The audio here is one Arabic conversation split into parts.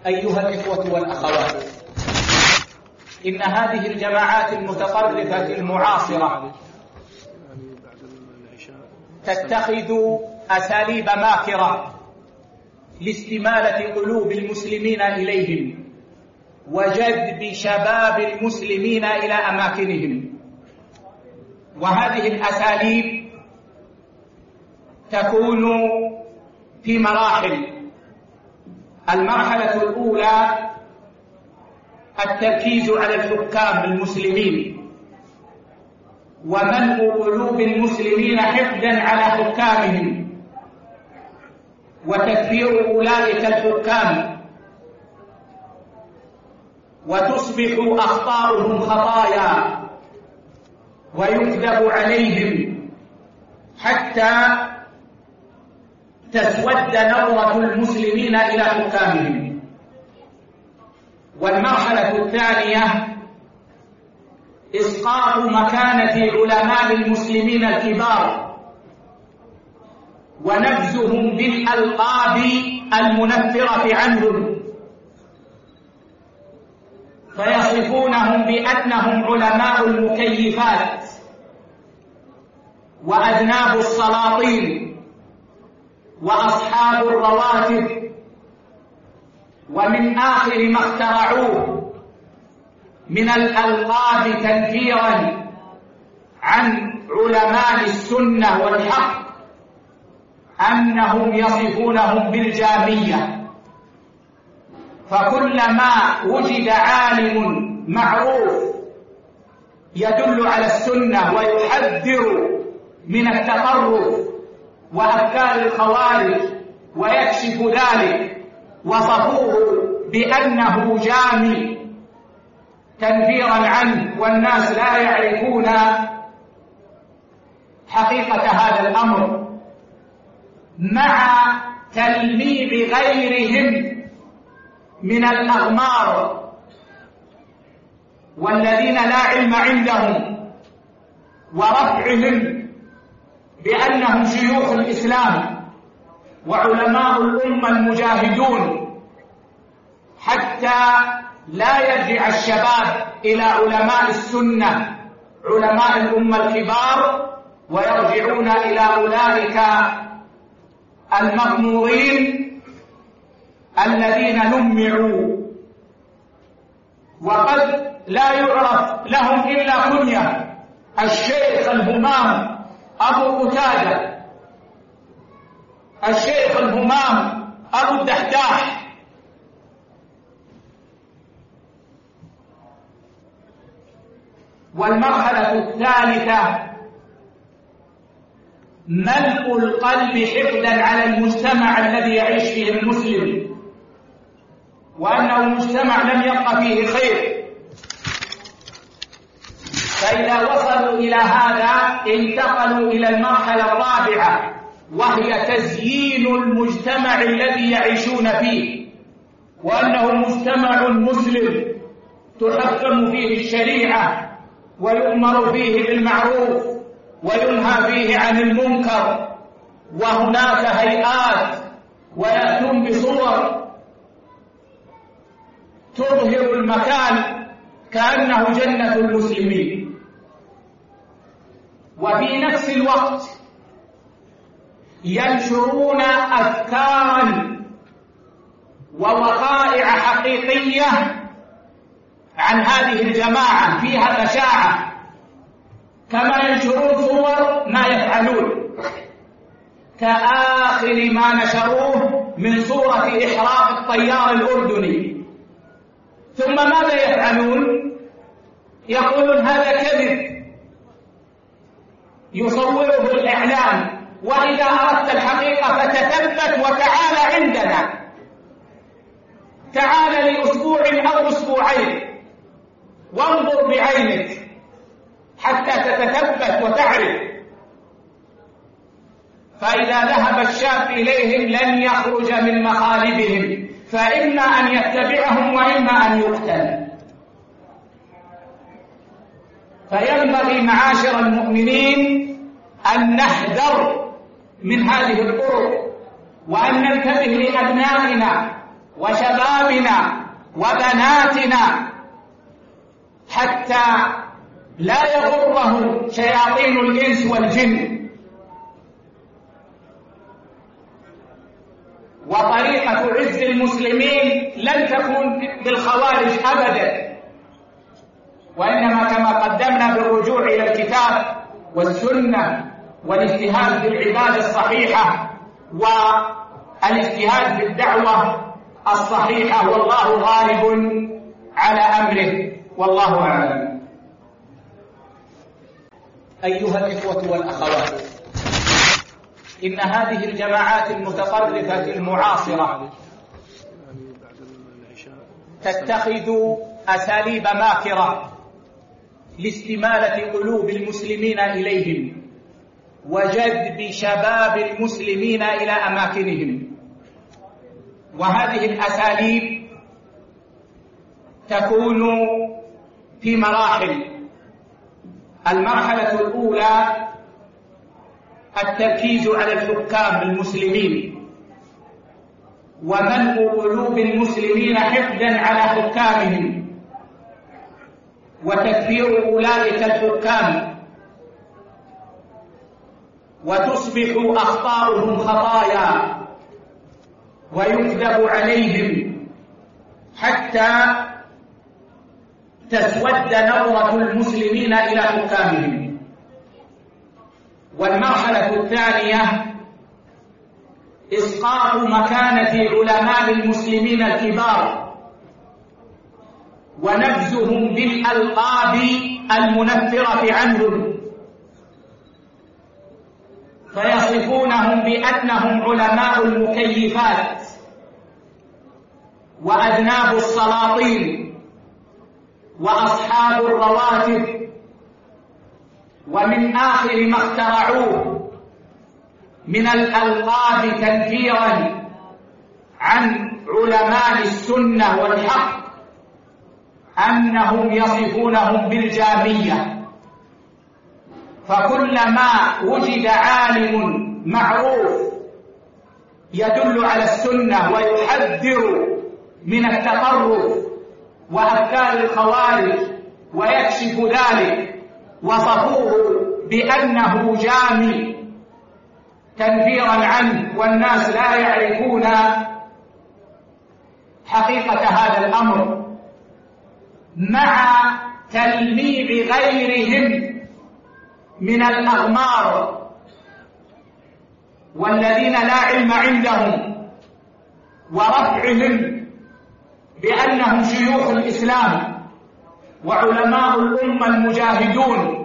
أيها الإخوة والأخوات، إن هذه الجماعات المتطرفة المعاصرة تتخذ أساليب ماكرة لاستمالة قلوب المسلمين إليهم وجذب شباب المسلمين إلى أماكنهم. وهذه الأساليب تكون في مراحل. المرحلة الأولى التركيز على الحكام المسلمين وملء قلوب المسلمين حقدا على حكامهم وتكفير أولئك الحكام، وتصبح أخطاؤهم خطايا ويكذب عليهم حتى تسود نظرة المسلمين إلى حكامهم. والمرحلة الثانية إسقاط مكانة علماء المسلمين الكبار ونبذهم بالألقاب المنفرة عنهم، فيصفونهم بأنهم علماء المكيفات وأذناب السلاطين وأصحاب الرواتب، ومن آخر ما اخترعوه من الألقاب تنفيرا عن علماء السنة والحق أنهم يصفونهم بالجامية. فكلما وجد عالم معروف يدل على السنة ويحذر من التطرف وأفكار الخوارج ويكشف ذلك وصفوه بأنه جامي تنفيرا عنه، والناس لا يعرفون حقيقة هذا الأمر، مع تلميع غيرهم من الأغمار والذين لا علم عندهم ورفعهم بأنهم شيوخ الإسلام وعلماء الأمة المجاهدون، حتى لا يرجع الشباب إلى علماء السنة علماء الأمة الكبار ويرجعون إلى أولئك المغمورين الذين لمعوا وقد لا يعرف لهم إلا كنية الشيخ الهمام أبو قتادة، الشيخ الهمام أبو الدحداح. والمرحلة الثالثة ملء القلب حقدا على المجتمع الذي يعيش فيه المسلم، وأنه مجتمع لم يبق فيه خير. فإذا وصلوا إلى هذا انتقلوا إلى المرحلة الرابعة، وهي تزيين المجتمع الذي يعيشون فيه، وأنه مجتمع مسلم تحكم فيه الشريعة ويؤمر فيه بالمعروف وينهى فيه عن المنكر، وهناك هيئات ويأتون بصور تظهر المكان كأنه جنة المسلمين، وفي نفس الوقت ينشرون أفكارا ووقائع حقيقية عن هذه الجماعة فيها بشاعة، كما ينشرون صور ما يفعلون، كآخر ما نشروه من صورة إحراق الطيار الأردني. ثم ماذا يفعلون؟ يقولون هذا كذب يصوره الإعلام، وإذا أردت الحقيقة فتثبت وتعال عندنا، تعال لأسبوع أو أسبوعين وانظر بعينك حتى تتثبت وتعرف. فإذا ذهب الشاب إليهم لن يخرج من مخالبهم، فإما أن يتبعهم وإما أن يقتل. فينبغي معاشر المؤمنين أن نحذر من هذه الطرق، وأن ننتبه لأبنائنا وشبابنا شبابنا وبناتنا حتى لا يغرهم شياطين الإنس والجن. وطريقة عز المسلمين لن تكون بالخوارج أبدا، وإنما كما قدمنا بالرجوع إلى الكتاب والسنة والاجتهاد بالعبادة الصحيحة والاجتهاد بالدعوة الصحيحة، والله غالب على أمره، والله أعلم. أيها الإخوة والأخوات، إن هذه الجماعات المتطرفة المعاصرة تتخذ أساليب ماكرة لاستمالة قلوب المسلمين إليهم وجذب شباب المسلمين إلى أماكنهم. وهذه الأساليب تكون في مراحل. المرحلة الأولى التركيز على الحكام المسلمين وملء قلوب المسلمين حقدا على حكامهم وتكفير أولئك الحكام، وتصبح أخطاؤهم خطايا ويكذب عليهم حتى تسود نظرة المسلمين إلى حكامهم. والمرحلة الثانية إسقاط مكانة علماء المسلمين الكبار ونبذهم بالألقاب المنفرة عنهم، فيصفونهم بأنهم علماء المكيفات وأذناب السلاطين وأصحاب الرواتب، ومن آخر ما اخترعوه من الألقاب تنفيرا عن علماء السنة والحق أنهم يصفونهم بالجامية. فكلما وجد عالم معروف يدل على السنة ويحذر من التطرف وأفكار الخوارج ويكشف ذلك وصفوه بأنه جامي تنفيرا عنه، والناس لا يعرفون حقيقة هذا الأمر، مع تلميع غيرهم من الأغمار والذين لا علم عندهم ورفعهم بأنهم شيوخ الإسلام وعلماء الأمة المجاهدون،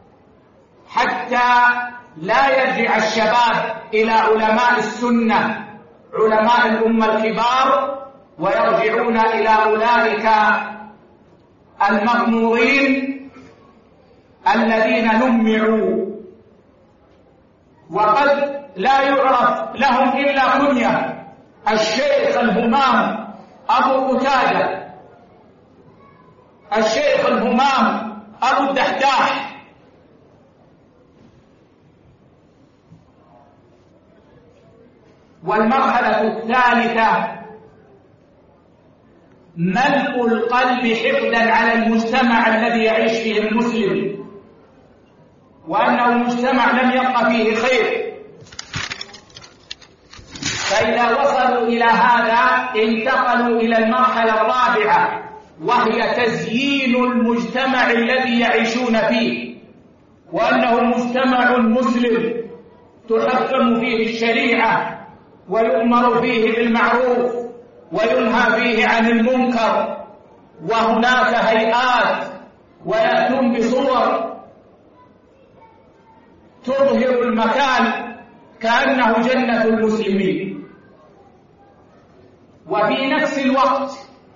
حتى لا يرجع الشباب إلى علماء السنة علماء الأمة الكبار ويرجعون إلى أولئك المغمورين الذين لمعوا وقد لا يعرف لهم إلا كنية الشيخ الهمام أبو قتادة، الشيخ الهمام أبو الدحداح. والمرحلة الثالثة ملء القلب حقدا على المجتمع الذي يعيش فيه المسلم، وأنه مجتمع لم يبق فيه خير. فإذا وصلوا إلى هذا انتقلوا إلى المرحلة الرابعة، وهي تزيين المجتمع الذي يعيشون فيه، وأنه مجتمع مسلم تحكم فيه الشريعة ويؤمر فيه بالمعروف وينهى فيه عن المنكر، وهناك هيئات ويأتون بصور تظهر المكان كأنه جنة المسلمين، وفي نفس الوقت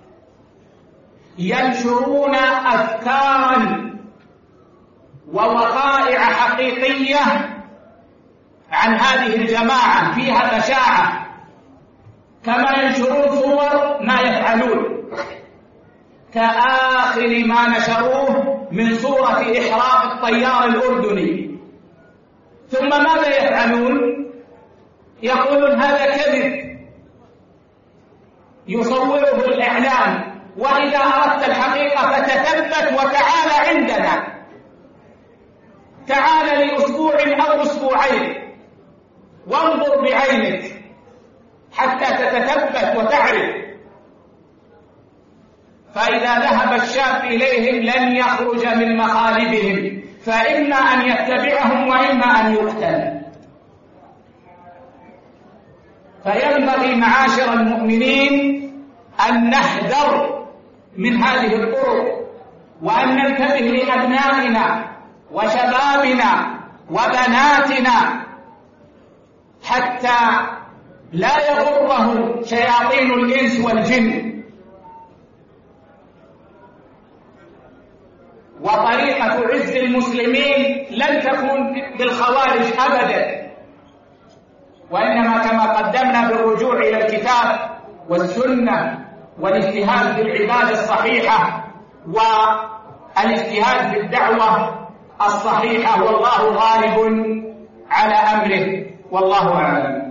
ينشرون أفكارا ووقائع حقيقية عن هذه الجماعة فيها بشاعة، كما ينشرون صور ما يفعلون، كآخر ما نشروه من صورة إحراق الطيار الأردني. ثم ماذا يفعلون؟ يقولون هذا كذب، يصوره الإعلام. وإذا أردت الحقيقة فتثبت وتعال عندنا، تعال لأسبوع أو أسبوعين وانظر بعينك حتى تتثبت وتعرف. فإذا ذهب الشاب إليهم لن يخرج من مخالبهم، فإما أن يتبعهم وإما أن يقتل. فينبغي معاشر المؤمنين أن نحذر من هذه الطرق، وأن ننتبه لأبنائنا وشبابنا وبناتنا حتى لا يغرهم شياطين الإنس والجن. وطريقة عز المسلمين لن تكون بالخوارج أبدا، وإنما كما قدمنا بالرجوع إلى الكتاب والسنة والاجتهاد بالعبادة الصحيحة والاجتهاد بالدعوة الصحيحة، والله غالب على أمره، والله أعلم.